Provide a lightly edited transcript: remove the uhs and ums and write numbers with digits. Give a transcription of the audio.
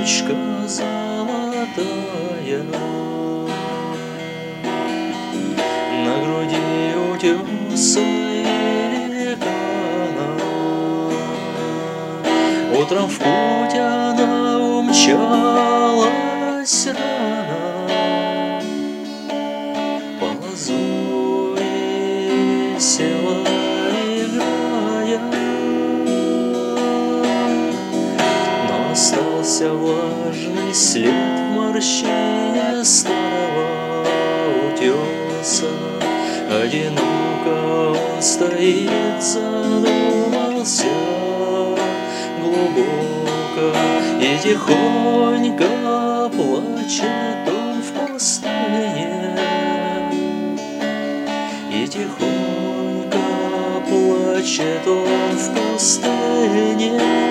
птичка золотая, на груди утеса великана. Утром в путь она умчалась рано, по лазури весело играя. Но остался влажный след в морщине старого утеса. Одиноко он стоит, задумался глубоко, и тихонько плачет он в пустыне, и тихонько плачет он в пустыне.